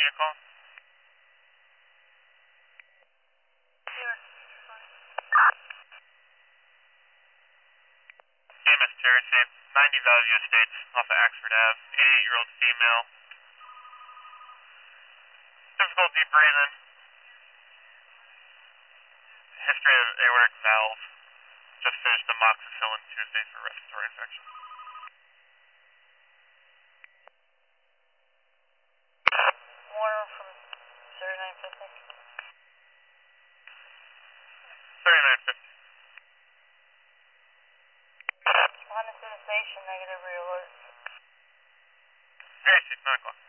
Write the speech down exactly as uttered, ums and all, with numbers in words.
making a call? Here. C M S Terry, ninety Valley Estates off of Axford Ave, eighty-eight-year-old female. Difficulty breathing. History of aortic valve. Just finished amoxicillin Tuesday for respiratory infection. Warner from thirty-nine fifty. thirty-nine fifty. Responding to the station, negative realert. Hey, it's nine o'clock.